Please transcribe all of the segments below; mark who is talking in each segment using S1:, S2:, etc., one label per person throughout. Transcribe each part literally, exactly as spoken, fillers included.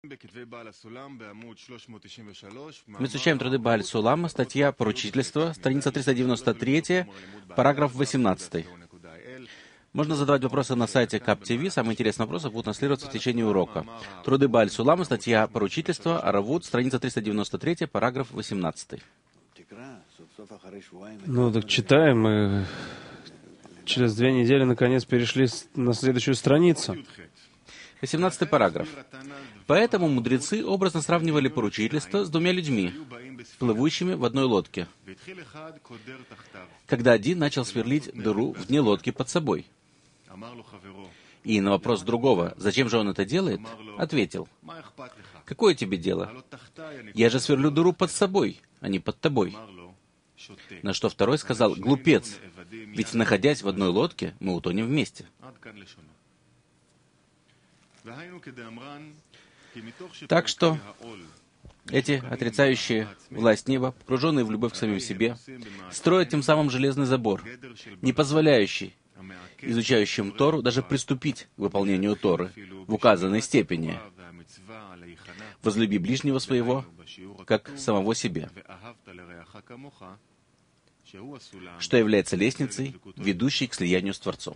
S1: Мы изучаем труды Бааль Сулама, статья «Поручительство», страница триста девяносто три, параграф восемнадцатый. Можно задавать вопросы на сайте КАП-ТВ. Самые интересные вопросы будут транслироваться в течение урока. Труды Бааль Сулама, статья «Поручительство», Аравут, страница триста девяносто три, параграф восемнадцатый.
S2: Ну, так читаем, и через две недели, наконец, перешли на следующую страницу.
S1: восемнадцатый параграф. Поэтому мудрецы образно сравнивали поручительство с двумя людьми, плывущими в одной лодке, когда один начал сверлить дыру в дне лодки под собой. И на вопрос другого, зачем же он это делает, ответил: «Какое тебе дело? Я же сверлю дыру под собой, а не под тобой». На что второй сказал: «Глупец, ведь, находясь в одной лодке, мы утонем вместе». Так что эти отрицающие власть неба, погруженные в любовь к самим себе, строят тем самым железный забор, не позволяющий изучающим Тору даже приступить к выполнению Торы в указанной степени. «Возлюби ближнего своего, как самого себя», что является лестницей, ведущей к слиянию с Творцом.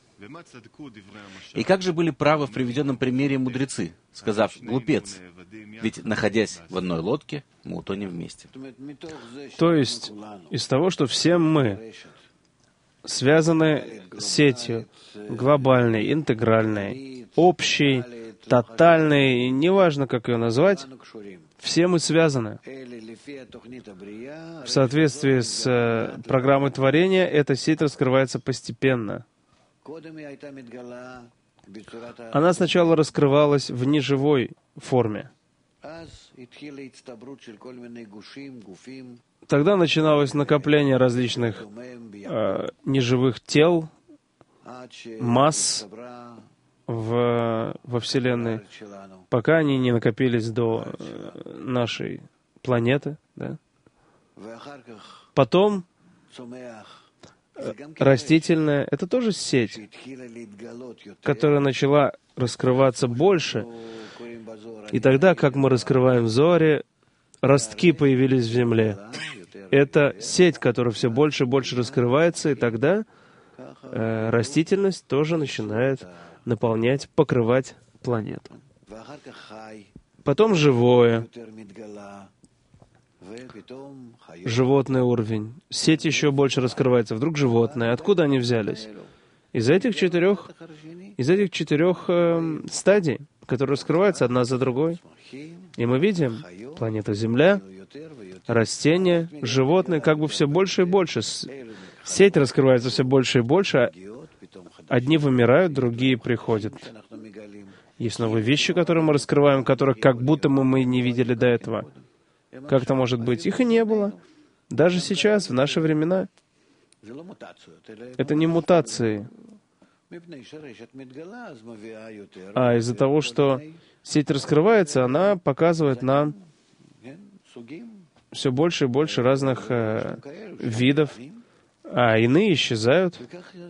S1: И как же были правы в приведенном примере мудрецы, сказав: «Глупец, ведь, находясь в одной лодке, мы утонем вместе».
S2: То есть, из того, что все мы связаны с сетью, глобальной, интегральной, общей, тотальной, неважно, как ее назвать, все мы связаны. В соответствии с программой творения, эта сеть раскрывается постепенно. Она сначала раскрывалась в неживой форме. Тогда начиналось накопление различных э, неживых тел, масс в, во Вселенной, пока они не накопились до э, нашей планеты. Да? Потом растительная — это тоже сеть, которая начала раскрываться больше. И тогда, как мы раскрываем в Зоре, ростки появились в земле. Это сеть, которая все больше и больше раскрывается, и тогда э, растительность тоже начинает наполнять, покрывать планету. Потом живое, животный уровень. Сеть еще больше раскрывается. Вдруг животные. Откуда они взялись? Из этих четырех, из этих четырех э, стадий, которые раскрываются одна за другой. И мы видим планета Земля, растения, животные, как бы все больше и больше. Сеть раскрывается все больше и больше. Одни вымирают, другие приходят. Есть новые вещи, которые мы раскрываем, которых как будто мы, мы не видели до этого. Как это может быть? Их и не было. Даже сейчас, в наши времена. Это не мутации. А из-за того, что сеть раскрывается, она показывает нам все больше и больше разных э, видов, а иные исчезают.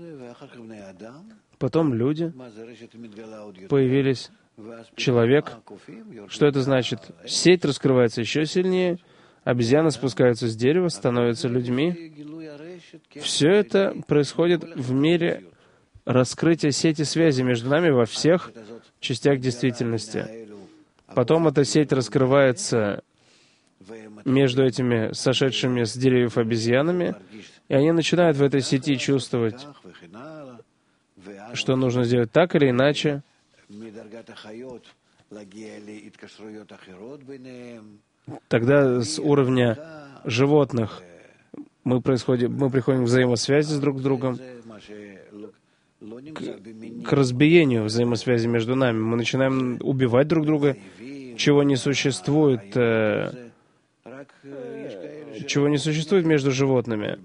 S2: Потом люди появились. Человек. Что это значит? Сеть раскрывается еще сильнее, обезьяны спускаются с дерева, становятся людьми. Все это происходит в мире раскрытия сети связи между нами во всех частях действительности. Потом эта сеть раскрывается между этими сошедшими с деревьев обезьянами, и они начинают в этой сети чувствовать, что нужно сделать так или иначе. Тогда с уровня животных мы, происходим, мы приходим к взаимосвязи с друг с другом, к, к разбиению взаимосвязи между нами. Мы начинаем убивать друг друга, чего не существует, э, чего не существует между животными,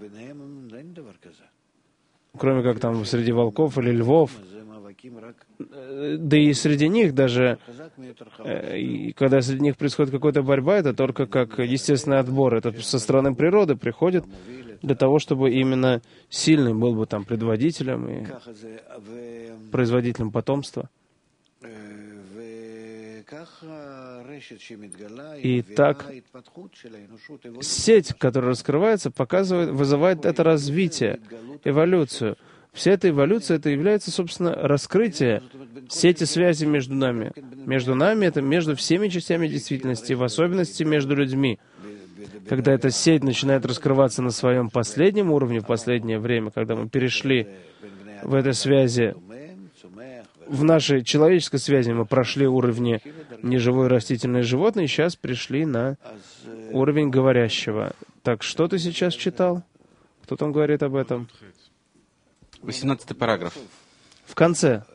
S2: кроме как там среди волков или львов. Да и среди них даже, э, когда среди них происходит какая-то борьба, это только как естественный отбор. Это со стороны природы приходит для того, чтобы именно сильный был бы там предводителем и производителем потомства. И так сеть, которая раскрывается, показывает, вызывает это развитие, эволюцию. Вся эта эволюция, это является, собственно, раскрытие сети связи между нами. Между нами — это между всеми частями действительности, в особенности между людьми. Когда эта сеть начинает раскрываться на своем последнем уровне в последнее время, когда мы перешли в этой связи, в нашей человеческой связи мы прошли уровни неживой растительной и животной, и сейчас пришли на уровень говорящего. Так, что ты сейчас читал? Кто там говорит об этом?
S1: восемнадцатый параграф.
S2: В конце.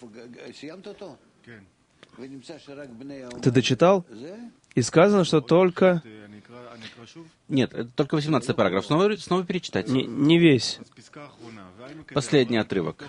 S2: Ты дочитал? И сказано, что только...
S1: Нет, это только восемнадцатый параграф. Снова, снова перечитать.
S2: Не, не весь.
S1: Последний отрывок.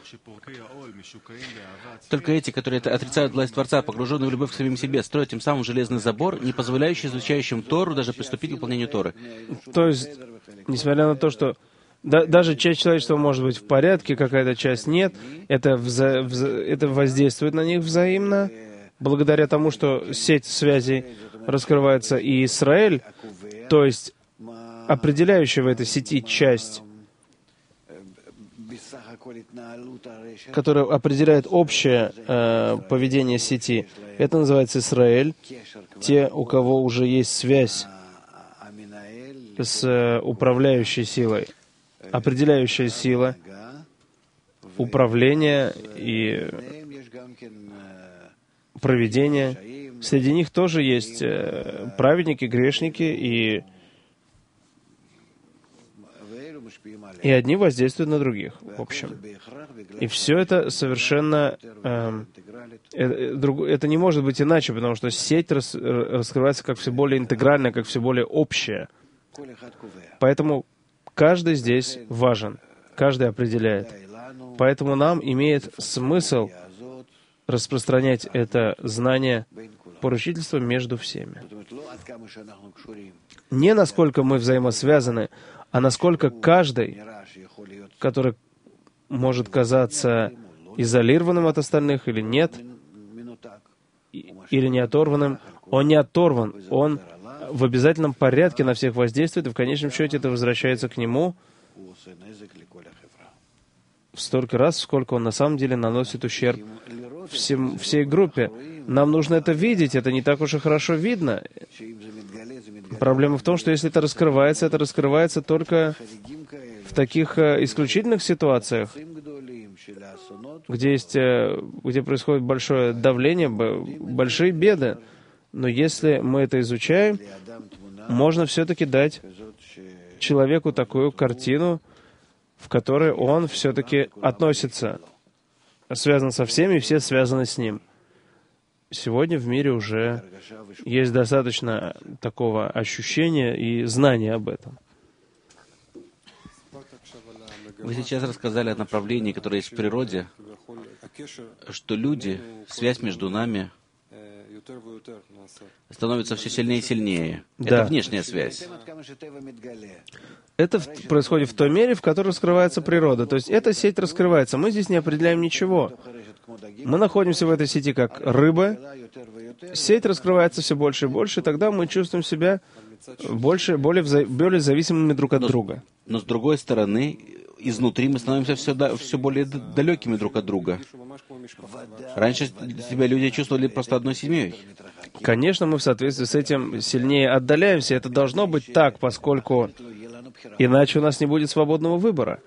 S1: Только эти, которые отрицают власть Творца, погруженные в любовь к самим себе, строят тем самым железный забор, не позволяющий изучающим Тору даже приступить к выполнению Торы.
S2: То есть, несмотря на то, что да, даже часть человечества может быть в порядке, какая-то часть нет, это, вза, вза, это воздействует на них взаимно, благодаря тому, что сеть связей раскрывается, и Израиль, то есть определяющая в этой сети часть, которая определяет общее э, поведение сети, это называется Израиль. Те, у кого уже есть связь с э, управляющей силой, определяющая сила, управление и проведение. Среди них тоже есть э, праведники, грешники, и, и одни воздействуют на других, в общем. И все это совершенно... Э, э, друг, это не может быть иначе, потому что сеть рас, раскрывается как все более интегральная, как все более общая. Поэтому каждый здесь важен, каждый определяет. Поэтому нам имеет смысл распространять это знание поручительства между всеми. Не насколько мы взаимосвязаны, а насколько каждый, который может казаться изолированным от остальных или нет, или не оторванным, он не оторван, он в обязательном порядке на всех воздействует, и в конечном счете это возвращается к нему в столько раз, сколько он на самом деле наносит ущерб всем, всей группе. Нам нужно это видеть, это не так уж и хорошо видно. Проблема в том, что если это раскрывается, это раскрывается только в таких э, исключительных ситуациях, где, есть, э, где происходит большое давление, большие беды. Но если мы это изучаем, можно все-таки дать человеку такую картину, в которой он все-таки относится, связан со всеми, и все связаны с ним. Сегодня в мире уже есть достаточно такого ощущения и знания об этом.
S1: Вы сейчас рассказали о направлении, которое есть в природе, что люди, связь между нами становится все сильнее и сильнее.
S2: Да.
S1: Это внешняя связь.
S2: Это в- происходит в той мере, в которой раскрывается природа. То есть эта сеть раскрывается. Мы здесь не определяем ничего. Мы находимся в этой сети как рыбы. Сеть раскрывается все больше и больше, и тогда мы чувствуем себя больше, более, вза- более зависимыми друг от
S1: Но,
S2: друга.
S1: но с другой стороны, изнутри мы становимся все, да- все более д- далекими друг от друга. Раньше себя люди чувствовали просто одной семьей.
S2: Конечно, мы в соответствии с этим сильнее отдаляемся. Это должно быть так, поскольку иначе у нас не будет свободного выбора.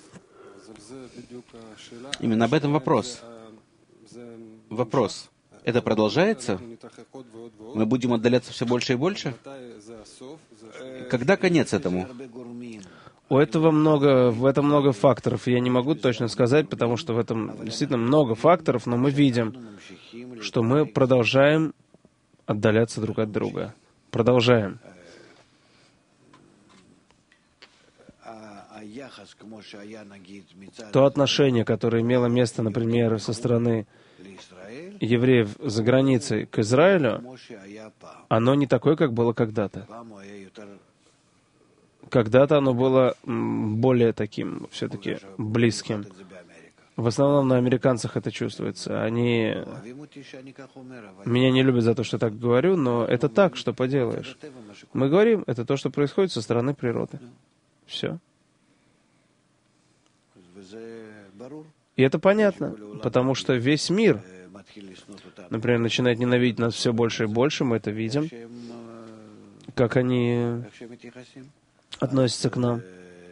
S1: Именно об этом вопрос. Вопрос. Это продолжается? Мы будем отдаляться все больше и больше? Когда конец этому?
S2: У этого много, в этом много факторов. Я не могу точно сказать, потому что в этом действительно много факторов, но мы видим, что мы продолжаем отдаляться друг от друга. Продолжаем. То отношение, которое имело место, например, со стороны евреев за границей к Израилю, оно не такое, как было когда-то. Когда-то оно было м, более таким, все-таки близким. В основном на американцах это чувствуется. Они меня не любят за то, что так говорю, но это так, что поделаешь. Мы говорим, это то, что происходит со стороны природы. Все. И это понятно, потому что весь мир, например, начинает ненавидеть нас все больше и больше, мы это видим, как они относятся к нам.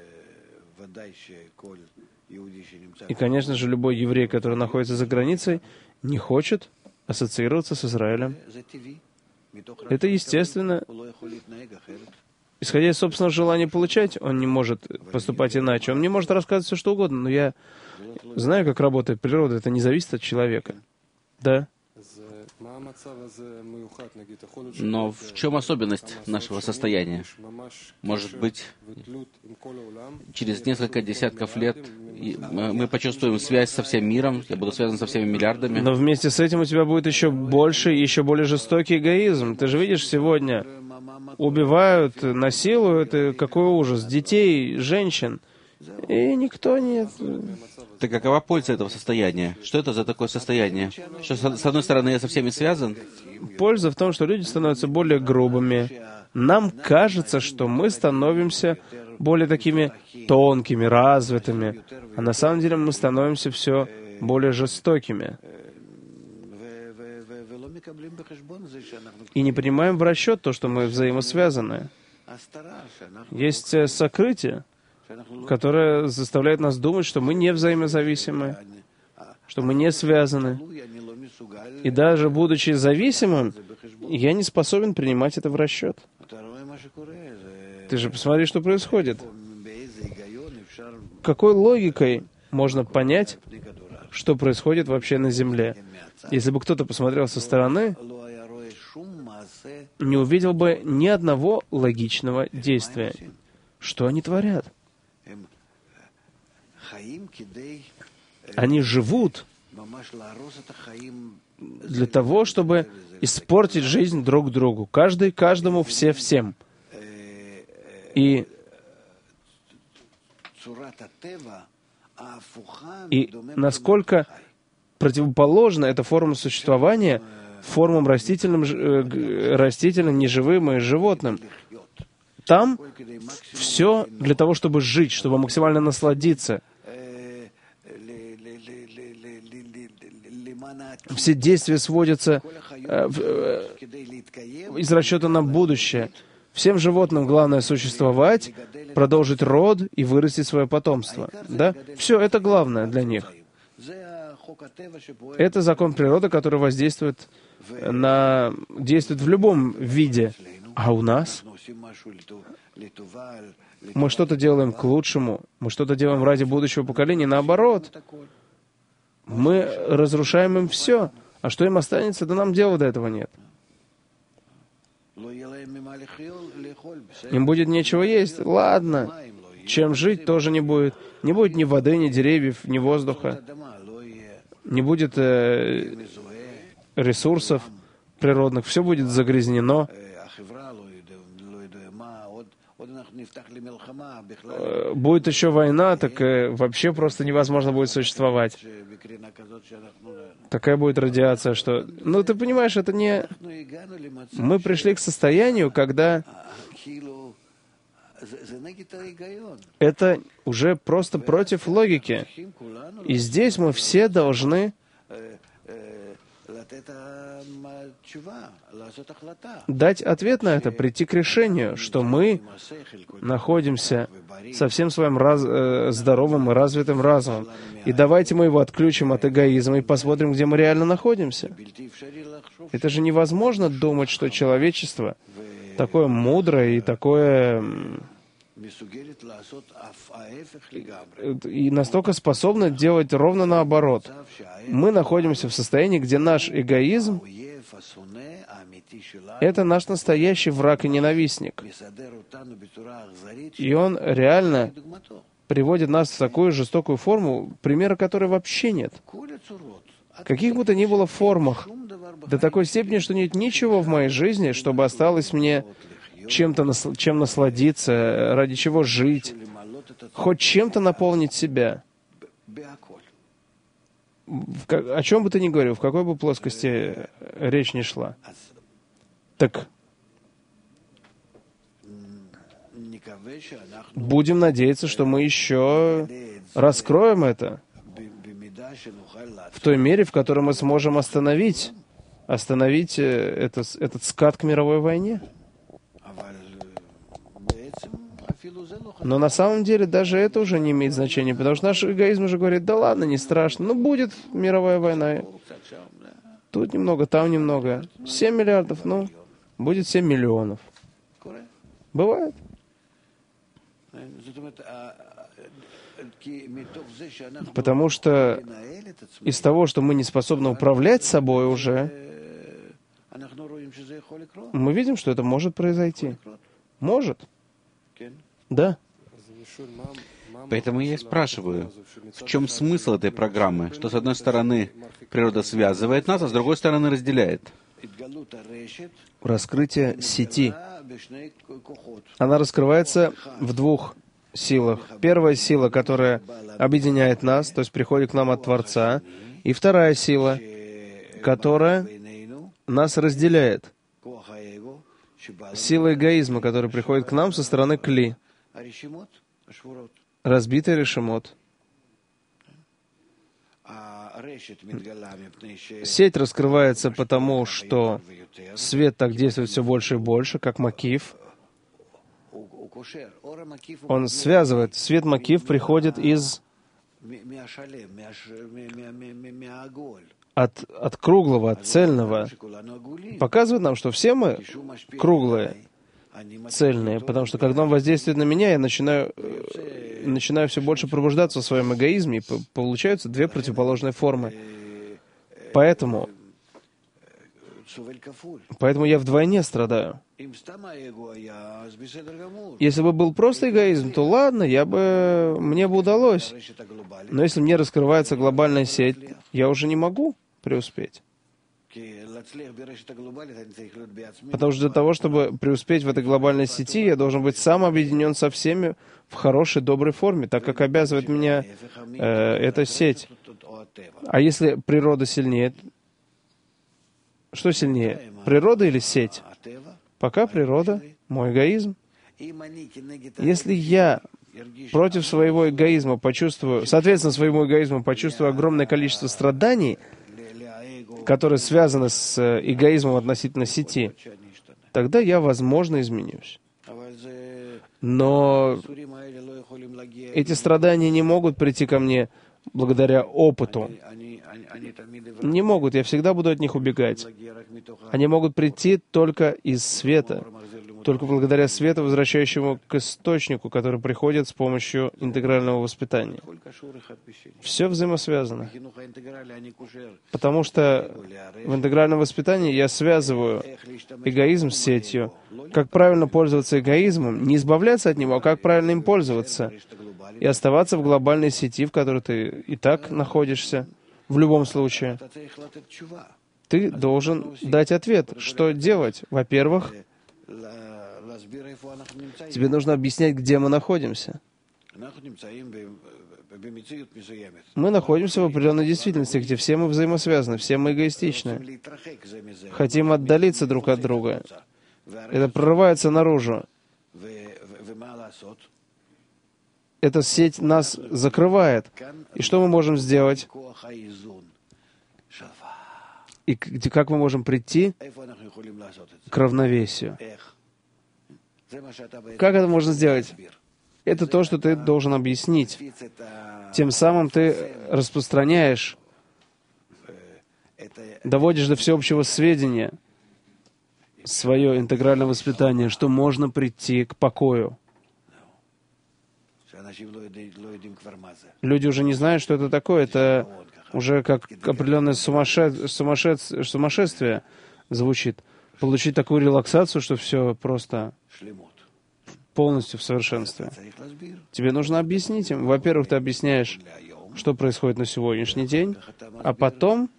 S2: И, конечно же, любой еврей, который находится за границей, не хочет ассоциироваться с Израилем. Это естественно. Исходя из собственного желания получать, он не может поступать иначе. Он не может рассказывать все, что угодно, но я знаю, как работает природа. Это не зависит от человека. Да?
S1: Но в чем особенность нашего состояния? Может быть, через несколько десятков лет мы почувствуем связь со всем миром, я буду связан со всеми миллиардами.
S2: Но вместе с этим у тебя будет еще больше, еще более жестокий эгоизм. Ты же видишь, сегодня убивают, насилуют, и какой ужас, детей, женщин. И никто не...
S1: Так какова польза этого состояния? Что это за такое состояние? Что, с одной стороны, я со всеми связан?
S2: Польза в том, что люди становятся более грубыми. Нам кажется, что мы становимся более такими тонкими, развитыми, а на самом деле мы становимся все более жестокими. И не принимаем в расчет то, что мы взаимосвязаны. Есть сокрытие, которое заставляет нас думать, что мы не взаимозависимы, что мы не связаны. И даже будучи зависимым, я не способен принимать это в расчет. Ты же посмотри, что происходит. Какой логикой можно понять, что происходит вообще на Земле? Если бы кто-то посмотрел со стороны, не увидел бы ни одного логичного действия. Что они творят? Они живут для того, чтобы испортить жизнь друг другу. Каждый каждому, все всем. И, и насколько противоположна эта форма существования формам растительным, растительным, неживым и животным. Там все для того, чтобы жить, чтобы максимально насладиться. Все действия сводятся э, в, э, из расчета на будущее. Всем животным главное существовать, продолжить род и вырастить свое потомство. Да? Все это главное для них. Это закон природы, который воздействует на... действует в любом виде. А у нас? Мы что-то делаем к лучшему, мы что-то делаем ради будущего поколения. Наоборот, мы разрушаем им все. А что им останется? Да нам дела до этого нет. Им будет нечего есть. Ладно. Чем жить, тоже не будет. Не будет ни воды, ни деревьев, ни воздуха. Не будет э, ресурсов природных. Все будет загрязнено. Будет еще война, так э, вообще просто невозможно будет существовать. Такая будет радиация, что... Ну, ты понимаешь, это не... Мы пришли к состоянию, когда это уже просто против логики. И здесь мы все должны дать ответ на это, прийти к решению, что мы находимся со всем своим раз, э, здоровым и развитым разумом. И давайте мы его отключим от эгоизма и посмотрим, где мы реально находимся. Это же невозможно думать, что человечество такое мудрое и такое... и настолько способно делать ровно наоборот. Мы находимся в состоянии, где наш эгоизм — это наш настоящий враг и ненавистник. И он реально приводит нас в такую жестокую форму, примера которой вообще нет. Каких бы то ни было формах, до такой степени, что нет ничего в моей жизни, чтобы осталось мне чем-то, чем насладиться, ради чего жить, хоть чем-то наполнить себя. в, о чем бы ты ни говорил, в какой бы плоскости речь ни шла. Так будем надеяться, что мы еще раскроем это в той мере, в которой мы сможем остановить, остановить это, этот скат к мировой войне. Но на самом деле даже это уже не имеет значения, потому что наш эгоизм уже говорит: да ладно, не страшно, ну будет мировая война. Тут немного, там немного. семь миллиардов, ну, будет семь миллионов. Бывает. Потому что из того, что мы не способны управлять собой уже, мы видим, что это может произойти. Может. Да.
S1: Поэтому я и спрашиваю, в чем смысл этой программы, что с одной стороны природа связывает нас, а с другой стороны разделяет?
S2: Раскрытие сети. Она раскрывается в двух силах. Первая сила, которая объединяет нас, то есть приходит к нам от Творца, и вторая сила, которая нас разделяет. Сила эгоизма, которая приходит к нам со стороны Кли. Разбитый решемот. Сеть раскрывается потому, что свет так действует все больше и больше, как макиф. Он связывает. Свет макиф приходит из... От, от круглого, от цельного. Показывает нам, что все мы круглые, цельные, потому что когда он воздействует на меня, я начинаю, э, начинаю все больше пробуждаться в своем эгоизме, и получаются две противоположные формы. Поэтому, поэтому я вдвойне страдаю. Если бы был просто эгоизм, то ладно, я бы, мне бы удалось. Но если мне раскрывается глобальная сеть, я уже не могу преуспеть. Потому что для того, чтобы преуспеть в этой глобальной сети, я должен быть сам объединен со всеми в хорошей, доброй форме, так как обязывает меня э, эта сеть. А если природа сильнее, что сильнее, природа или сеть? Пока природа, мой эгоизм. Если я против своего эгоизма почувствую, соответственно, своему эгоизму почувствую огромное количество страданий, которые связаны с эгоизмом относительно сети, тогда я, возможно, изменюсь. Но эти страдания не могут прийти ко мне благодаря опыту. Не могут, я всегда буду от них убегать. Они могут прийти только из света, только благодаря свету, возвращающему к источнику, который приходит с помощью интегрального воспитания. Все взаимосвязано. Потому что в интегральном воспитании я связываю эгоизм с сетью. Как правильно пользоваться эгоизмом, не избавляться от него, а как правильно им пользоваться. И оставаться в глобальной сети, в которой ты и так находишься, в любом случае. Ты должен дать ответ, что делать. Во-первых, тебе нужно объяснять, где мы находимся. Мы находимся в определенной действительности, где все мы взаимосвязаны, все мы эгоистичны. Хотим отдалиться друг от друга. Это прорывается наружу. Эта сеть нас закрывает. И что мы можем сделать? И как мы можем прийти к равновесию? Как это можно сделать? Это то, что ты должен объяснить. Тем самым ты распространяешь, доводишь до всеобщего сведения свое интегральное воспитание, что можно прийти к покою. Люди уже не знают, что это такое. Это уже как определенное сумасшед... сумасшед... сумасшествие звучит. Получить такую релаксацию, что все просто полностью в совершенстве. Тебе нужно объяснить им. Во-первых, ты объясняешь, что происходит на сегодняшний день, а потом,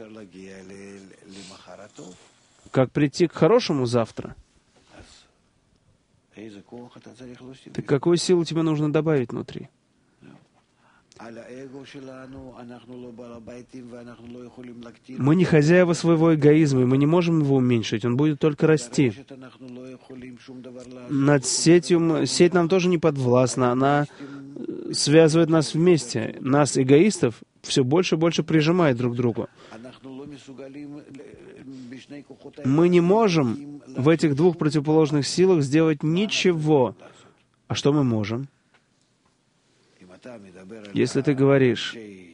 S2: как прийти к хорошему завтра. Ты какую силу тебе нужно добавить внутри? Мы не хозяева своего эгоизма, и мы не можем его уменьшить, он будет только расти. Над сетью, сеть нам тоже не подвластна, она связывает нас вместе. Нас, эгоистов, все больше и больше прижимает друг к другу. Мы не можем в этих двух противоположных силах сделать ничего. А что мы можем? Если ты говоришь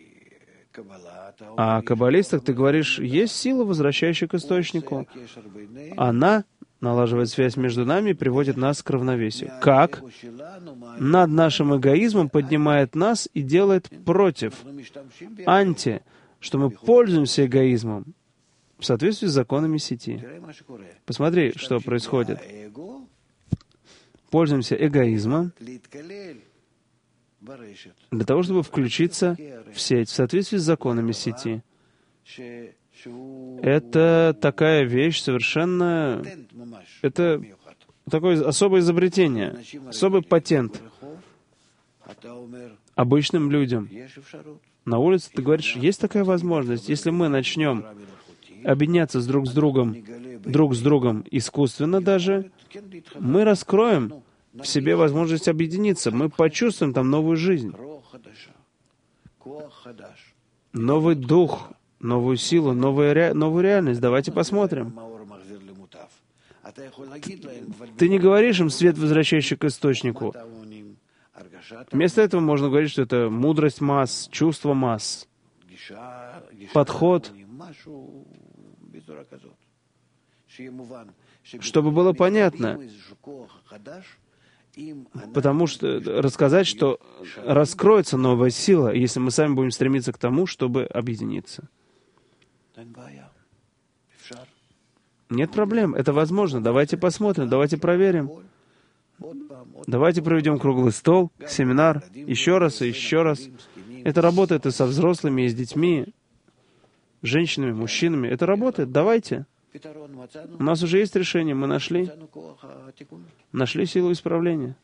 S2: о каббалистах, ты говоришь, есть сила, возвращающая к источнику. Она налаживает связь между нами и приводит нас к равновесию. Как? Над нашим эгоизмом поднимает нас и делает против, анти, что мы пользуемся эгоизмом в соответствии с законами сети. Посмотри, что происходит. Пользуемся эгоизмом для того, чтобы включиться в сеть в соответствии с законами сети. Это такая вещь совершенно... Это такое особое изобретение, особый патент обычным людям. На улице ты говоришь, есть такая возможность, если мы начнем объединяться с друг с другом, друг с другом искусственно даже, мы раскроем в себе возможность объединиться, мы почувствуем там новую жизнь, новый дух, новую силу, новую, ре... новую реальность. Давайте посмотрим. Ты не говоришь им свет, возвращающий к источнику. Вместо этого можно говорить, что это мудрость масс, чувство масс, подход, чтобы было понятно. Потому что рассказать, что раскроется новая сила, если мы сами будем стремиться к тому, чтобы объединиться. Нет проблем, это возможно. Давайте посмотрим, давайте проверим. Давайте проведем круглый стол, семинар, еще раз и еще раз. Это работает и со взрослыми, и с детьми, женщинами, мужчинами. Это работает, давайте. У нас уже есть решение, мы нашли. Нашли силу исправления.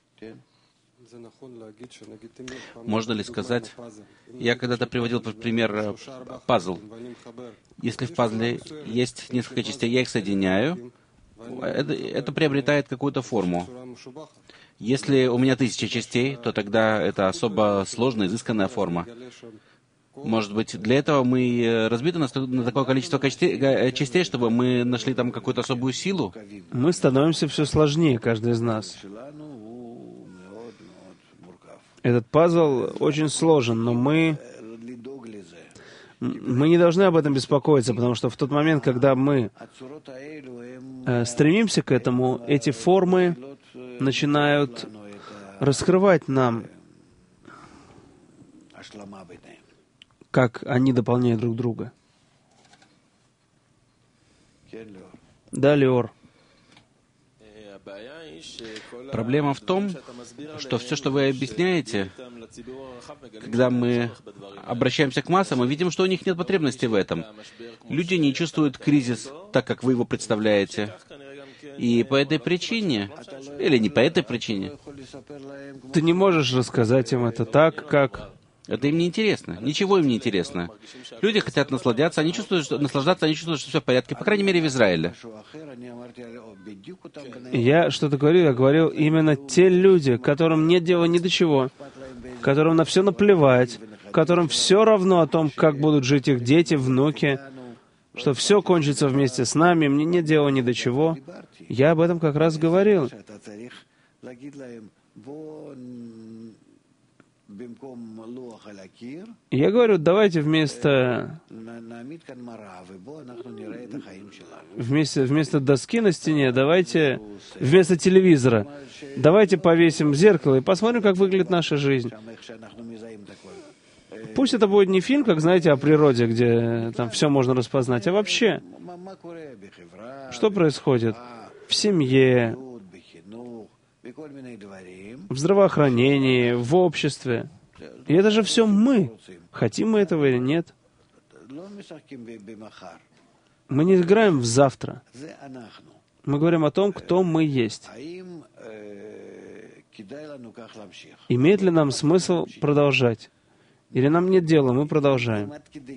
S1: Можно ли сказать, я когда-то приводил пример пазл. Если в пазле есть несколько частей, я их соединяю, это, это приобретает какую-то форму. Если у меня тысяча частей, то тогда это особо сложная, изысканная форма. Может быть, для этого мы разбиты на, на такое количество частей, чтобы мы нашли там какую-то особую силу?
S2: Мы становимся все сложнее, каждый из нас. Этот пазл очень сложен, но мы... Мы не должны об этом беспокоиться, потому что в тот момент, когда мы э, стремимся к этому, эти формы начинают раскрывать нам, как они дополняют друг друга. Да, Леор.
S1: Проблема в том, что все, что вы объясняете, когда мы обращаемся к массам, мы видим, что у них нет потребности в этом. Люди не чувствуют кризис так, как вы его представляете. И по этой причине, или не по этой причине,
S2: ты не можешь рассказать им это так, как...
S1: Это им не интересно. Ничего им не интересно. Люди хотят насладиться, они чувствуют, что, наслаждаться, они чувствуют, что все в порядке, по крайней мере, в Израиле.
S2: Я что-то говорю, я говорил именно те люди, которым нет дела ни до чего, которым на все наплевать, которым все равно о том, как будут жить их дети, внуки, что все кончится вместе с нами, мне нет дела ни до чего. Я об этом как раз говорил. Я говорю, давайте вместо, вместо, вместо доски на стене, давайте вместо телевизора, давайте повесим зеркало и посмотрим, как выглядит наша жизнь. Пусть это будет не фильм, как, знаете, о природе, где там все можно распознать, а вообще, что происходит в семье, в здравоохранении, в обществе. И это же все мы. Хотим мы этого или нет. Мы не играем в завтра. Мы говорим о том, кто мы есть. Имеет ли нам смысл продолжать? Или нам нет дела, мы продолжаем.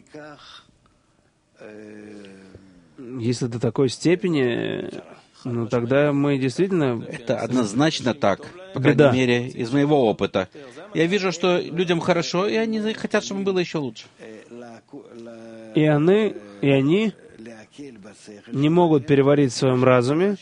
S2: Если до такой степени, ну тогда мы действительно...
S1: Это однозначно так, по
S2: Беда.
S1: крайней мере, из моего опыта. Я вижу, что людям хорошо, и они хотят, чтобы было еще лучше.
S2: И они, и они не могут переварить в своем разуме,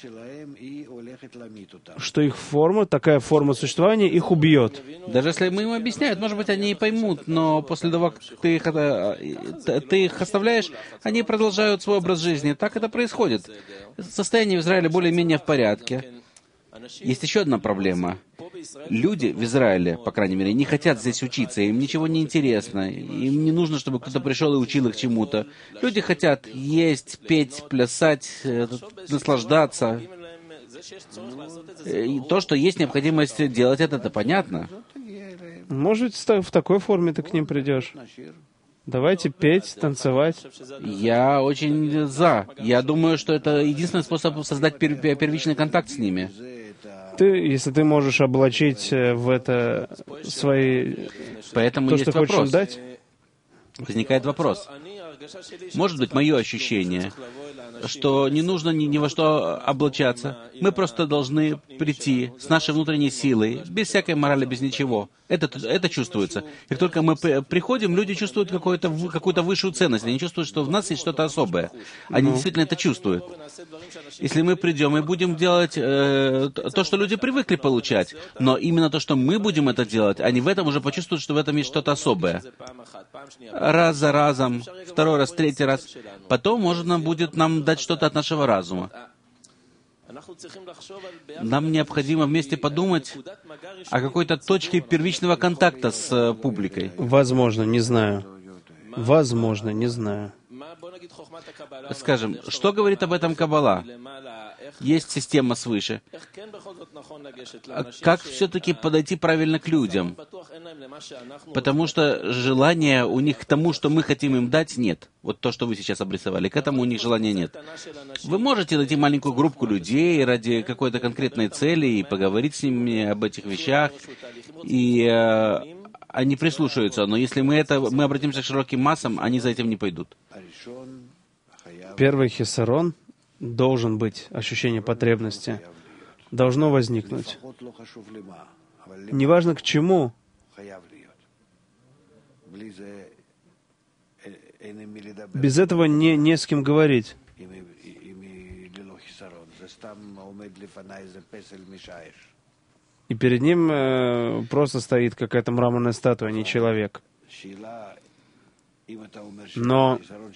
S2: что их форма, такая форма существования, их убьет.
S1: Даже если мы им объясняют, может быть, они и поймут, но после того, как ты их, э, ты их оставляешь, они продолжают свой образ жизни. Так это происходит. Состояние в Израиле более-менее в порядке. Есть еще одна проблема. Люди в Израиле, по крайней мере, не хотят здесь учиться, им ничего не интересно, им не нужно, чтобы кто-то пришел и учил их чему-то. Люди хотят есть, петь, плясать, э, наслаждаться. И то, что есть необходимость делать это, это понятно.
S2: Может, в такой форме ты к ним придешь? Давайте петь, танцевать.
S1: Я очень за. Я думаю, что это единственный способ создать пер- первичный контакт с ними.
S2: Ты, если ты можешь облачить в это свои...
S1: Поэтому
S2: то,
S1: есть
S2: что хочешь им
S1: вопрос.
S2: дать?
S1: Возникает вопрос. Может быть, мое ощущение, что не нужно ни, ни во что облачаться. Мы просто должны прийти с нашей внутренней силой, без всякой морали, без ничего. Это, это чувствуется. Как только мы при- приходим, люди чувствуют какую-то, в- какую-то высшую ценность. Они чувствуют, что в нас есть что-то особое. Они
S2: Ну.
S1: действительно это чувствуют. Если мы придем и будем делать э, то, что люди привыкли получать, но именно то, что мы будем это делать, они в этом уже почувствуют, что в этом есть что-то особое. Раз за разом, второй раз, третий раз. Потом можно будет нам дать что-то от нашего разума. Нам необходимо вместе подумать о какой-то точке первичного контакта с э, публикой.
S2: Возможно, не знаю. Возможно, не знаю.
S1: Скажем, что говорит об этом Каббала? Есть система свыше. А как все-таки подойти правильно к людям? Потому что желания у них к тому, что мы хотим им дать, нет. Вот то, что вы сейчас обрисовали, к этому у них желания нет. Вы можете найти маленькую группу людей ради какой-то конкретной цели и поговорить с ними об этих вещах, и э, они прислушаются. Но если мы, это, мы обратимся к широким массам, они за этим не пойдут.
S2: Первый хисарон должен быть, ощущение потребности. Должно возникнуть. Неважно к чему. Без этого не, не с кем говорить. И перед ним э, просто стоит какая-то мраморная статуя, а не человек. Но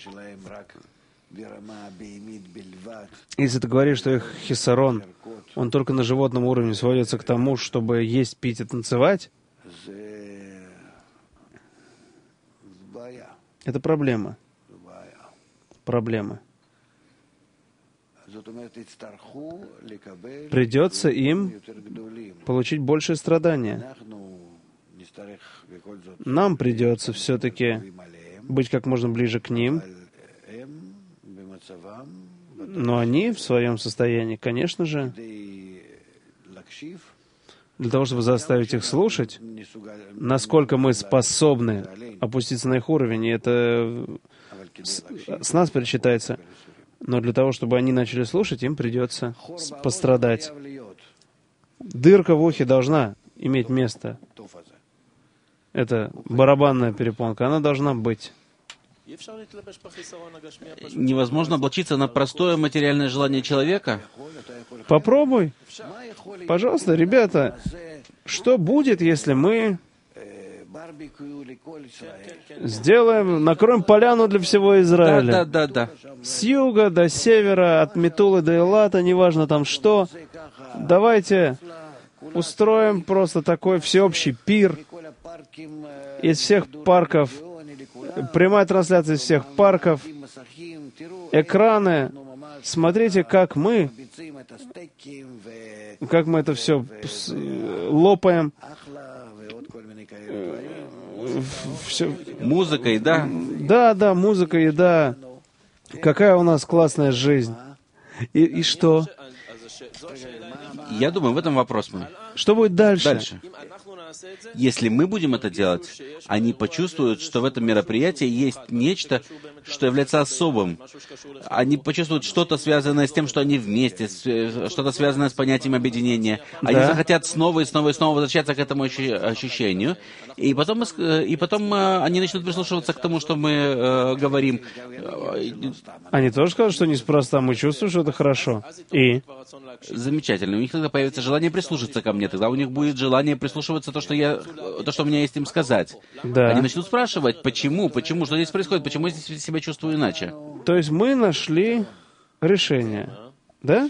S2: если ты говоришь, что их хисарон, он только на животном уровне сводится к тому, чтобы есть, пить и танцевать, это проблема. Проблема. Придется им получить большее страдание. Нам придется все-таки быть как можно ближе к ним, но они в своем состоянии, конечно же, для того, чтобы заставить их слушать, насколько мы способны опуститься на их уровень, и это с, с нас перечитается, но для того, чтобы они начали слушать, им придется пострадать. Дырка в ухе должна иметь место. Это барабанная перепонка, она должна быть.
S1: Невозможно облачиться на простое материальное желание человека?
S2: Попробуй. Пожалуйста, ребята, что будет, если мы сделаем, накроем поляну для всего Израиля?
S1: Да, да, да, да.
S2: С юга до севера, от Метулы до Элата, неважно там что. Давайте устроим просто такой всеобщий пир из всех парков, прямая трансляция из всех парков, экраны. Смотрите, как мы, как мы это все лопаем. Все.
S1: Музыкой, да?
S2: Да, да, музыка, еда. Какая у нас классная жизнь. И, и что?
S1: Я думаю, в этом вопрос мой.
S2: Что будет дальше?
S1: Дальше. Если мы будем это делать, они почувствуют, что в этом мероприятии есть нечто, что является особым. Они почувствуют что-то, связанное с тем, что они вместе, что-то связанное с понятием объединения. Они
S2: Да.
S1: захотят снова и снова и снова возвращаться к этому ощущению. И потом, и потом они начнут прислушиваться к тому, что мы э, говорим.
S2: Они тоже скажут, что неспроста мы чувствуем, что это хорошо. И?
S1: Замечательно. У них тогда появится желание прислушаться ко мне. Тогда у них будет желание прислушиваться то, что я, то, что у меня есть им сказать.
S2: Да.
S1: Они начнут спрашивать, почему, почему, что здесь происходит, почему я здесь себя чувствую иначе.
S2: То есть мы нашли решение, да?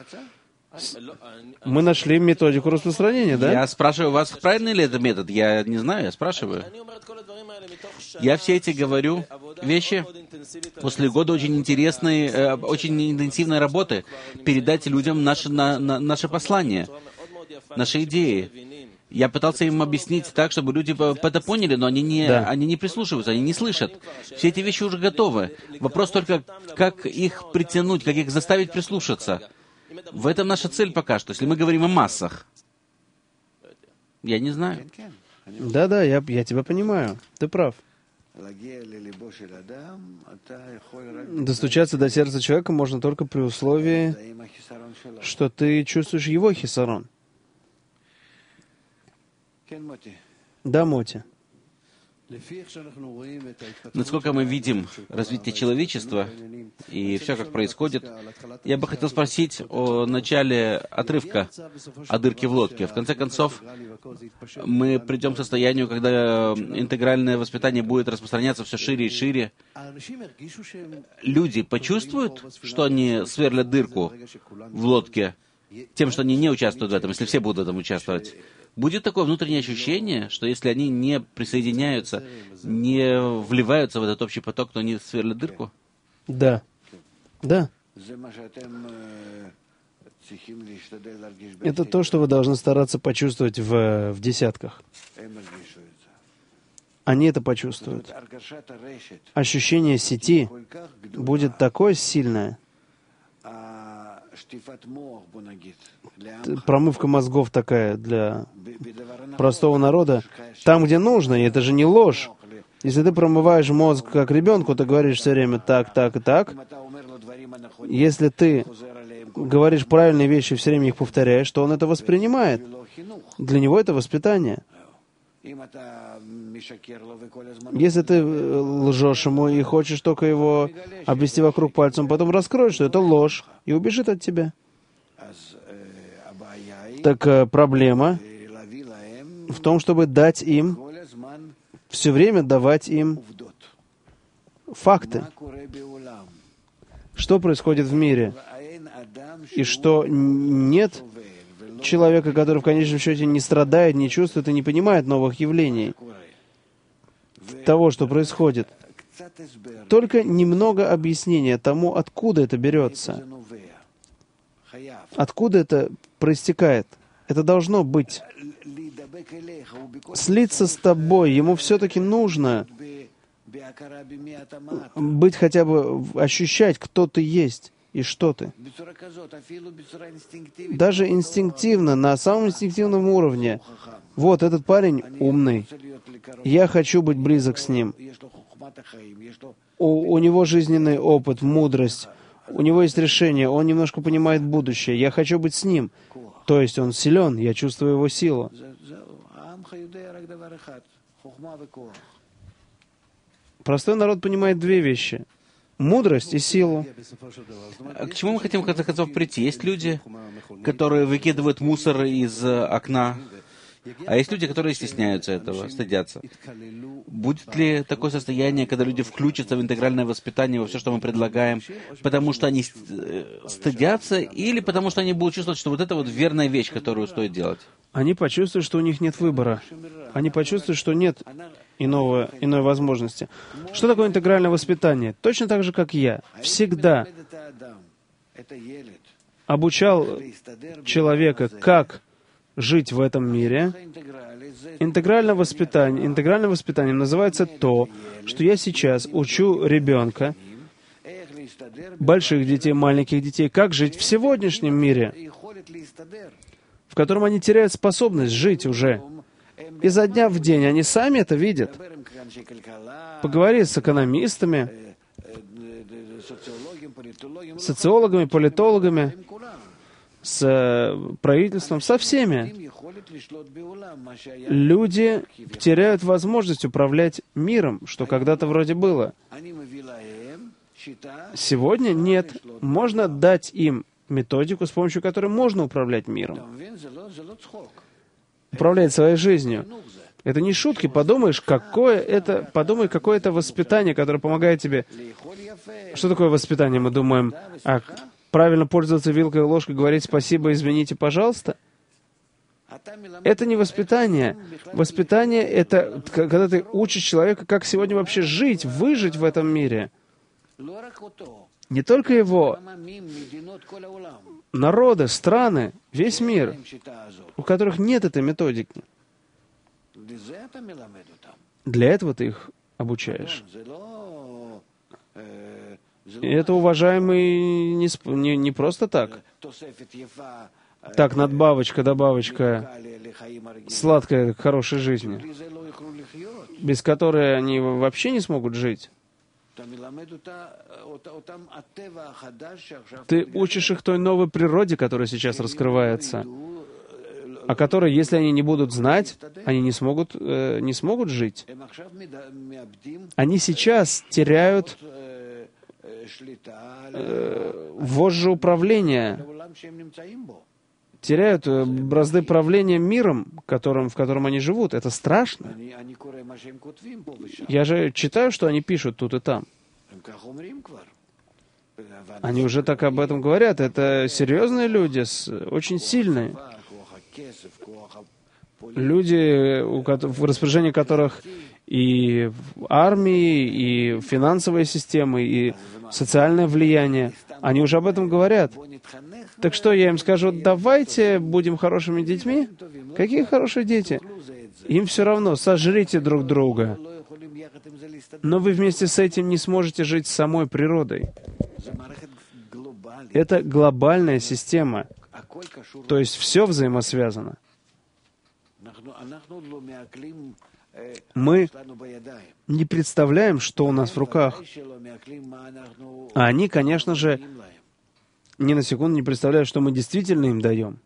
S2: Мы нашли методику распространения, да?
S1: Я спрашиваю вас, правильный ли это метод? Я не знаю, я спрашиваю. Я все эти говорю вещи после года очень интересной, э, очень интенсивной работы, передать людям наше, на, на, наше послание, наши идеи. Я пытался им объяснить так, чтобы люди это поняли, но они не,
S2: Да.
S1: они не прислушиваются, они не слышат. Все эти вещи уже готовы. Вопрос только, как их притянуть, как их заставить прислушаться. В этом наша цель пока что, если мы говорим о массах. Я не знаю.
S2: Да-да, я, я тебя понимаю. Ты прав. Достучаться до сердца человека можно только при условии, что ты чувствуешь его хисарон. Да, Моти.
S1: Насколько мы видим развитие человечества и все, как происходит, я бы хотел спросить о начале отрывка, о дырке в лодке. В конце концов, мы придем к состоянию, когда интегральное воспитание будет распространяться все шире и шире. Люди почувствуют, что они сверлят дырку в лодке тем, что они не участвуют в этом, если все будут в этом участвовать. Будет такое внутреннее ощущение, что если они не присоединяются, не вливаются в этот общий поток, то они сверлят дырку?
S2: Да. Да. Это то, что вы должны стараться почувствовать в, в десятках. Они это почувствуют. Ощущение сети будет такое сильное, промывка мозгов такая для простого народа, там, где нужно, и это же не ложь. Если ты промываешь мозг как ребенку, ты говоришь все время так, так и так. Если ты говоришь правильные вещи, все время их повторяешь, то он это воспринимает. Для него это воспитание. Если ты лжешь ему и хочешь только его обвести вокруг пальцем, потом раскроешь, что это ложь, и убежит от тебя. Так э, проблема в том, чтобы дать им, все время давать им факты. Что происходит в мире? И что нет человека, который в конечном счете не страдает, не чувствует и не понимает новых явлений, того, что происходит. Только немного объяснения тому, откуда это берется, откуда это проистекает. Это должно быть. Слиться с тобой, ему все-таки нужно быть хотя бы, ощущать, кто ты есть и что ты. Даже инстинктивно, на самом инстинктивном уровне. Вот, этот парень умный. Я хочу быть близок с ним. У, у него жизненный опыт, мудрость. У него есть решение, он немножко понимает будущее. Я хочу быть с ним. То есть он силен, я чувствую его силу. Простой народ понимает две вещи. Мудрость и силу.
S1: К чему мы хотим в конце концов прийти? Есть люди, которые выкидывают мусор из окна, а есть люди, которые стесняются этого, стыдятся. Будет ли такое состояние, когда люди включатся в интегральное воспитание, во все, что мы предлагаем, потому что они стыдятся, или потому что они будут чувствовать, что вот это вот верная вещь, которую стоит делать?
S2: Они почувствуют, что у них нет выбора. Они почувствуют, что нет иного, иной возможности. Что такое интегральное воспитание? Точно так же, как я. Всегда обучал человека, как жить в этом мире. Интегральное воспитание, интегральным воспитанием называется то, что я сейчас учу ребенка, больших детей, маленьких детей, как жить в сегодняшнем мире. в котором они теряют способность жить уже. Изо дня в день они сами это видят. Поговори с экономистами, социологами, политологами, с правительством, со всеми. Люди теряют возможность управлять миром, что когда-то вроде было. Сегодня нет. Можно дать им методику, с помощью которой можно управлять миром. Управлять своей жизнью. Это не шутки. Подумаешь, какое это, подумай, какое это воспитание, которое помогает тебе. Что такое воспитание? Мы думаем, а правильно пользоваться вилкой и ложкой, говорить спасибо, извините, пожалуйста. Это не воспитание. Воспитание — это когда ты учишь человека, как сегодня вообще жить, выжить в этом мире. Не только его, народы, страны, весь мир, у которых нет этой методики. Для этого ты их обучаешь. И это, уважаемый, не, не, не просто так. Так, надбавочка, добавочка, сладкая к хорошей жизни, без которой они вообще не смогут жить. Ты учишь их той новой природе, которая сейчас раскрывается, о которой, если они не будут знать, они не смогут, э, не смогут жить. Они сейчас теряют э, вожжи управления, теряют э, бразды правления миром, которым, в котором они живут. Это страшно. Я же читаю, что они пишут тут и там. Они уже так об этом говорят. Это серьезные люди, очень сильные. Люди, в распоряжении которых и армии, и финансовые системы, и социальное влияние. Они уже об этом говорят. Так что я им скажу, давайте будем хорошими детьми? Какие хорошие дети? Им все равно, сожрите друг друга. Но вы вместе с этим не сможете жить с самой природой. Это глобальная система. То есть все взаимосвязано. Мы не представляем, что у нас в руках. А они, конечно же, ни на секунду не представляют, что мы действительно им даем.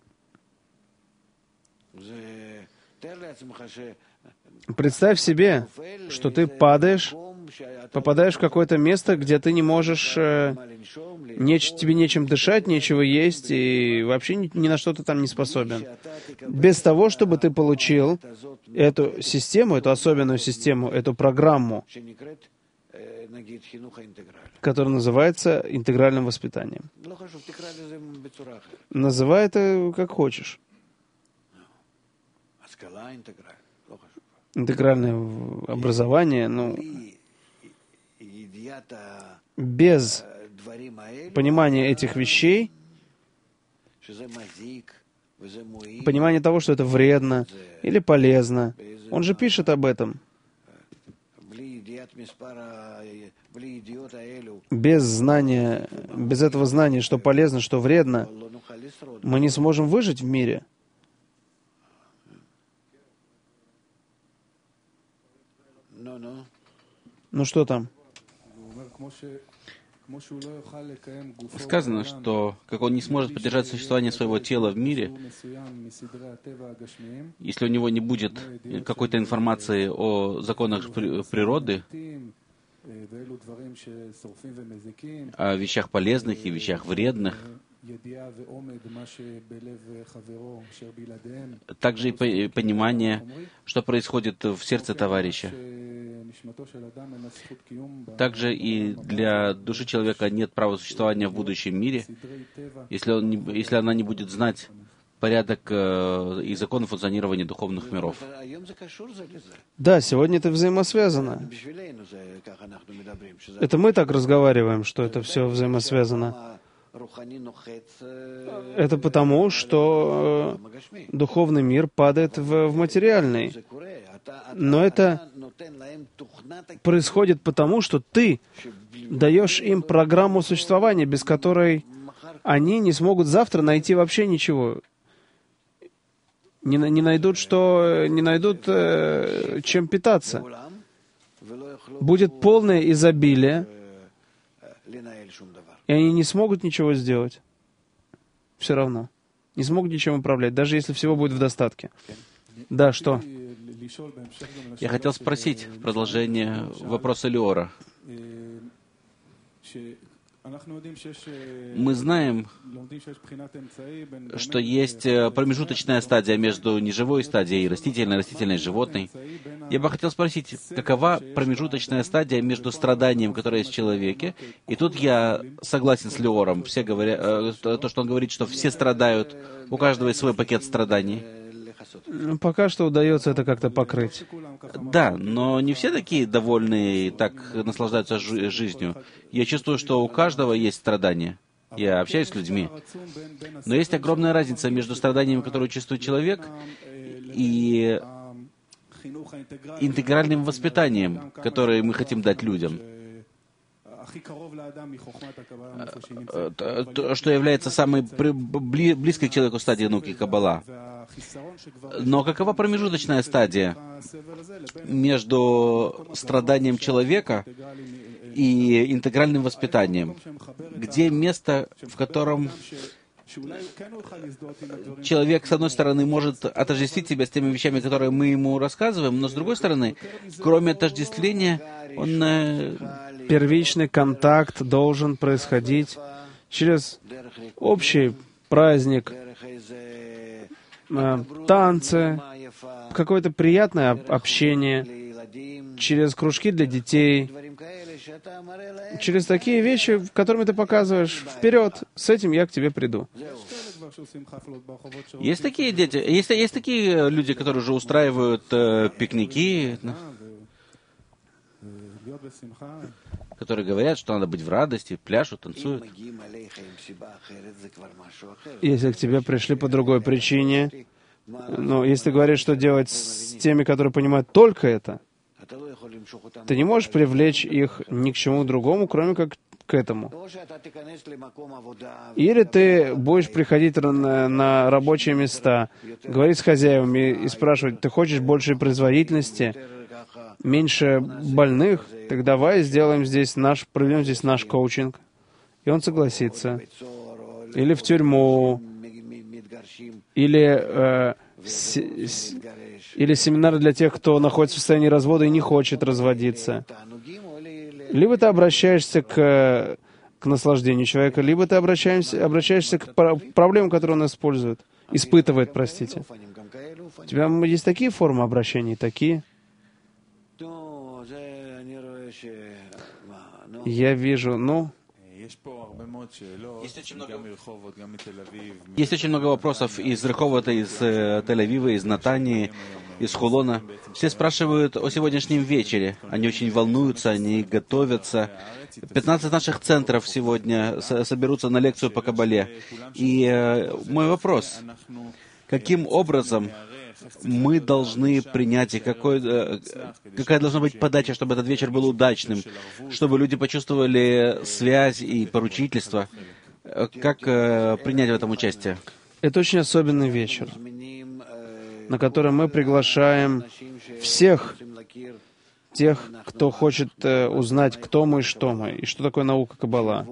S2: Представь себе, что ты падаешь, попадаешь в какое-то место, где ты не можешь, э, неч, тебе нечем дышать, нечего есть, и вообще ни, ни на что ты там не способен. Без того, чтобы ты получил эту систему, эту особенную систему, эту программу, которая называется интегральным воспитанием. Называй это как хочешь. Интегральное образование, ну, без понимания этих вещей, понимания того, что это вредно или полезно, он же пишет об этом. Без знания, без этого знания, что полезно, что вредно, мы не сможем выжить в мире. Ну что там?
S1: Сказано, что как он не сможет поддержать существование своего тела в мире, если у него не будет какой-то информации о законах природы, о вещах полезных и вещах вредных, также и понимание, что происходит в сердце товарища. Также и для души человека нет права существования в будущем мире, если, он не, если она не будет знать порядок э, и закон функционирования духовных миров.
S2: Да, сегодня это взаимосвязано. Это мы так разговариваем, что это все взаимосвязано. Это потому, что э, духовный мир падает в, в материальный. Но это происходит потому, что ты даешь им программу существования, без которой они не смогут завтра найти вообще ничего. Не, не найдут, что, не найдут, э, чем питаться. Будет полное изобилие, и они не смогут ничего сделать. Все равно. Не смогут ничем управлять, даже если всего будет в достатке. Да, что?
S1: Я хотел спросить в продолжение вопроса Леора. Мы знаем, что есть промежуточная стадия между неживой стадией растительной, растительной, животной. Я бы хотел спросить, какова промежуточная стадия между страданием, которое есть в человеке, и тут я согласен с Леором, все говорят, то, что он говорит, что все страдают, у каждого есть свой пакет страданий.
S2: Пока что удается это как-то покрыть.
S1: Да, но не все такие довольные, так наслаждаются жи- жизнью. Я чувствую, что у каждого есть страдания. Я общаюсь с людьми. Но есть огромная разница между страданиями, которые чувствует человек, и интегральным воспитанием, которое мы хотим дать людям. Что является самой близкой к человеку стадией науки Каббала. Но какова промежуточная стадия между страданием человека и интегральным воспитанием? Где место, в котором человек, с одной стороны, может отождествить себя с теми вещами, которые мы ему рассказываем, но с другой стороны, кроме отождествления, он...
S2: Первичный контакт должен происходить через общий праздник, танцы, какое-то приятное общение, через кружки для детей, через такие вещи, которыми ты показываешь: вперед, с этим я к тебе приду.
S1: Есть такие дети, есть, есть такие люди, которые уже устраивают э, пикники, которые говорят, что надо быть в радости, пляшут, танцуют.
S2: Если к тебе пришли по другой причине, но если ты говоришь, что делать с теми, которые понимают только это, ты не можешь привлечь их ни к чему другому, кроме как к этому. Или ты будешь приходить на, на рабочие места, говорить с хозяевами и спрашивать: ты хочешь большей производительности, меньше больных, так давай сделаем здесь наш, проведем здесь наш коучинг. И он согласится. Или в тюрьму, или, э, с, с, или семинар для тех, кто находится в состоянии развода и не хочет разводиться. Либо ты обращаешься к, к наслаждению человека, либо ты обращаешься, обращаешься к проблемам, которые он использует, испытывает, простите. У тебя есть такие формы обращений, такие? Я вижу, ну...
S1: Есть очень много, есть очень много вопросов из Реховота, из э, Тель-Авива, из Натании, из Хулона. Все спрашивают о сегодняшнем вечере. Они очень волнуются, они готовятся. пятнадцать наших центров сегодня с- соберутся на лекцию по Каббале. И э, мой вопрос: каким образом мы должны принять, и какой, э, какая должна быть подача, чтобы этот вечер был удачным, чтобы люди почувствовали связь и поручительство? Как э, принять в этом участие?
S2: Это очень особенный вечер, на который мы приглашаем всех тех, кто хочет э, узнать, кто мы и что мы, и что такое наука Каббала.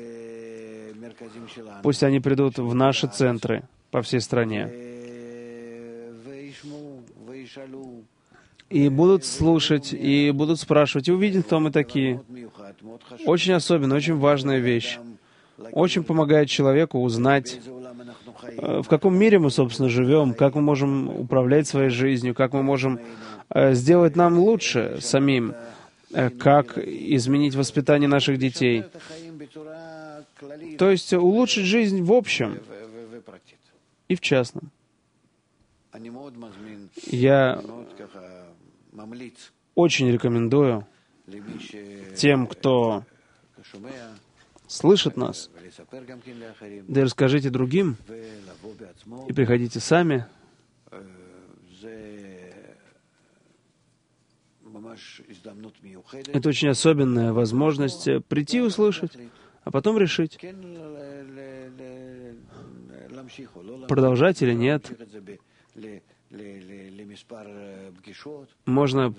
S2: Пусть они придут в наши центры по всей стране и будут слушать, и будут спрашивать, и увидят, кто мы такие. Очень особенная, очень важная вещь. Очень помогает человеку узнать, в каком мире мы, собственно, живем, как мы можем управлять своей жизнью, как мы можем сделать нам лучше самим, как изменить воспитание наших детей. То есть улучшить жизнь в общем и в частном. Я очень рекомендую тем, кто слышит нас, да и расскажите другим, и приходите сами. Это очень особенная возможность прийти и услышать. а потом решить, продолжать или нет. Можно,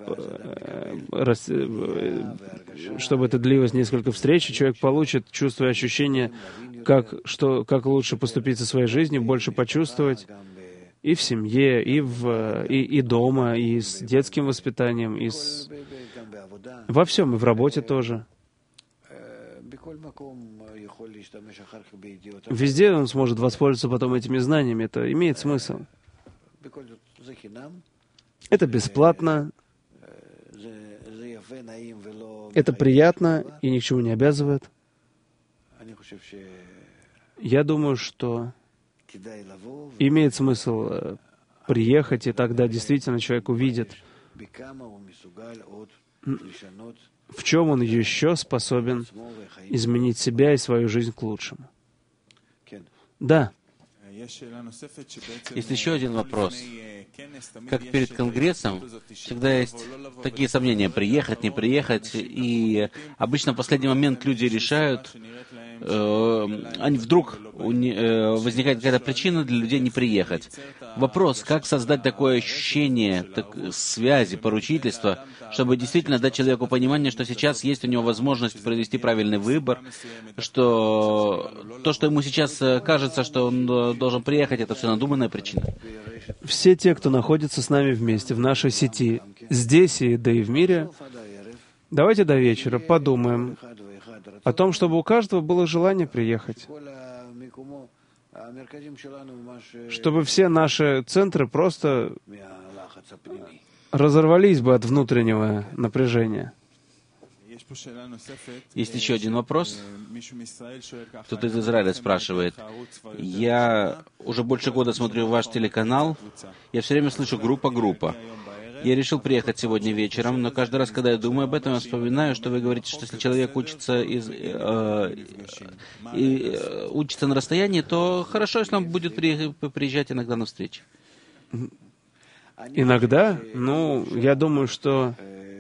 S2: чтобы это длилось несколько встреч, и человек получит чувство и ощущение, как, что, как лучше поступить со своей жизнью, больше почувствовать и в семье, и, в, и, и дома, и с детским воспитанием, и с... во всем, и в работе тоже. Везде он сможет воспользоваться потом этими знаниями. Это имеет смысл. Это бесплатно. Это приятно и ни к чему не обязывает. Я думаю, что имеет смысл приехать, и тогда действительно человек увидит, в чем он еще способен изменить себя и свою жизнь к лучшему. Да.
S1: Есть еще один вопрос. Как перед Конгрессом, всегда есть такие сомнения, приехать, не приехать, и обычно в последний момент люди решают, э, они вдруг э, возникает какая-то причина для людей не приехать. Вопрос, как создать такое ощущение так, связи, поручительства, чтобы действительно дать человеку понимание, что сейчас есть у него возможность провести правильный выбор, что то, что ему сейчас кажется, что он должен приехать, это все надуманная причина.
S2: Все те, кто находится с нами вместе в нашей сети, здесь и да и в мире, давайте до вечера подумаем о том, чтобы у каждого было желание приехать, чтобы все наши центры просто разорвались бы от внутреннего напряжения.
S1: Есть еще один вопрос. Кто-то из Израиля спрашивает. Я уже больше года смотрю ваш телеканал. Я все время слышу группа-группа. Я решил приехать сегодня вечером, но каждый раз, когда я думаю об этом, я вспоминаю, что вы говорите, что если человек учится, из, э, э, учится на расстоянии, то хорошо, если он будет приезжать иногда на встречи.
S2: Иногда? Ну, я думаю, что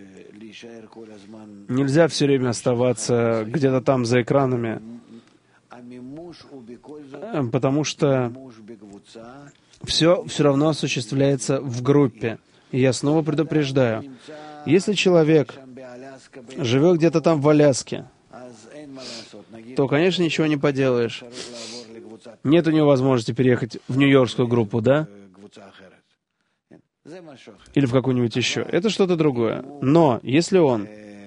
S2: нельзя все время оставаться где-то там за экранами, потому что все все равно осуществляется в группе. И я снова предупреждаю, если человек живет где-то там в Аляске, то, конечно, ничего не поделаешь. Нет у него возможности переехать в нью-йоркскую группу, да? Или в какую-нибудь еще. Это что-то другое. Но если он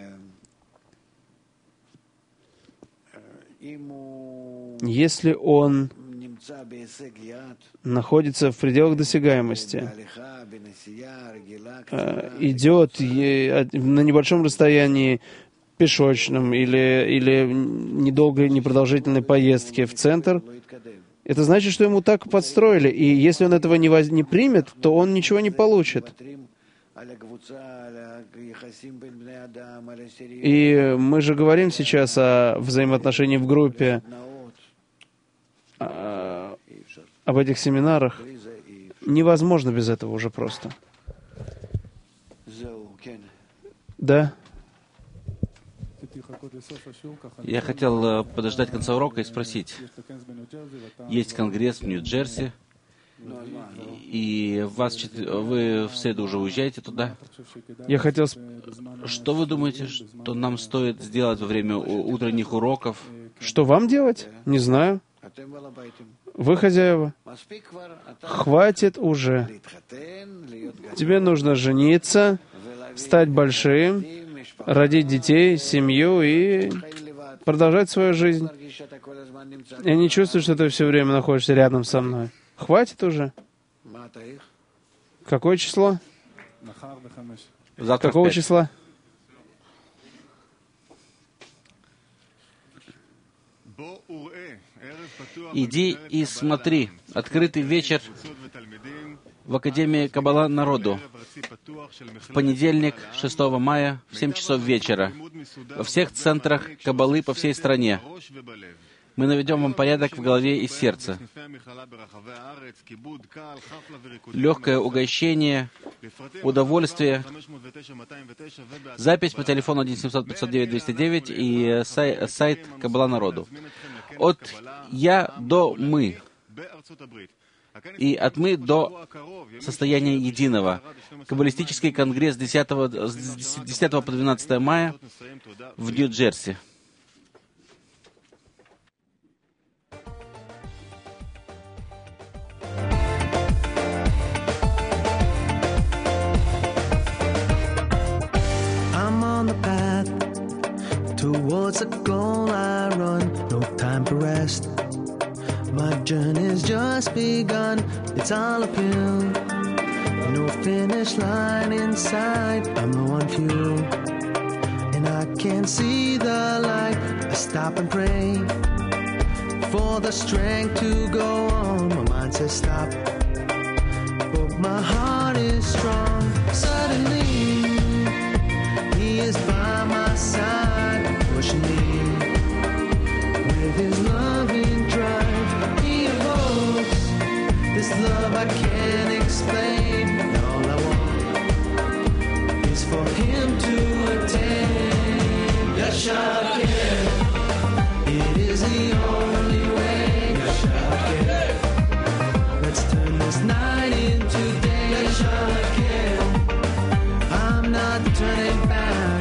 S2: если он находится в пределах досягаемости, идет на небольшом расстоянии пешочном или, или недолгой, непродолжительной поездки в центр, это значит, что ему так подстроили, и если он этого не, воз... не примет, то он ничего не получит. И мы же говорим сейчас о взаимоотношении в группе, о... об этих семинарах. Невозможно без этого уже просто. Да?
S1: Я хотел подождать конца урока и спросить. Есть конгресс в Нью-Джерси, и вас, вы в среду уже уезжаете туда.
S2: Я хотел...
S1: Что вы думаете, что нам стоит сделать во время утренних уроков?
S2: Что вам делать? Не знаю. Вы хозяева. Хватит уже. Тебе нужно жениться, стать большим, родить детей, семью и продолжать свою жизнь. Я не чувствую, что ты все время находишься рядом со мной. Хватит уже. Какое число?
S1: Завтра
S2: Какого числа?
S1: Иди и смотри. Открытый вечер в Академии Каббала народу. В понедельник, шестого мая, в семь часов вечера. Во всех центрах Каббалы по всей стране. Мы наведем вам порядок в голове и сердце. Легкое угощение, удовольствие. Запись по телефону один семьсот пятьсот девять двести девять и сай, сайт Каббала народу. От «я» до «мы». И от «мы» до состояния единого. Каббалистический конгресс с десятого по двенадцатое мая в Нью-Джерси.
S3: Towards a goal I run, no time for rest. My journey's just begun, it's all uphill. No finish line in sight, I'm low on fuel. And I can't see the light, I stop and pray for the strength to go on. My mind says stop, but my heart is strong. Suddenly, He is by my side, pushing me with His loving drive. He evokes this love I can't explain. And all I want is for Him to attain. Yashakel, it is the only way. Yashakel, let's turn this night into day. Yashakel, I'm not turning back.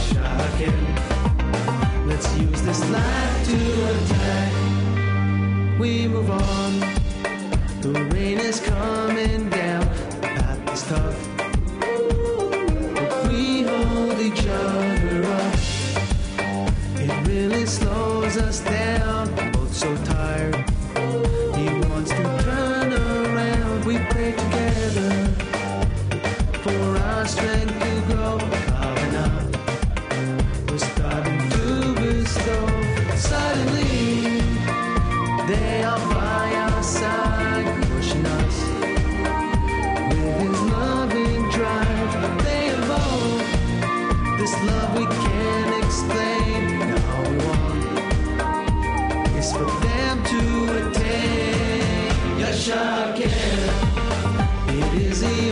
S3: Let's use this life to attack. We move on. The rain is coming down. The path is tough, but we hold each other up. It really slows us down. We're both so tired. He wants to turn around. We pray together for our strength to grow. Suddenly, they are by our side, pushing us with His loving drive. They evoke this love we can't explain. And all we want is for them to attain. Yashakel, it is the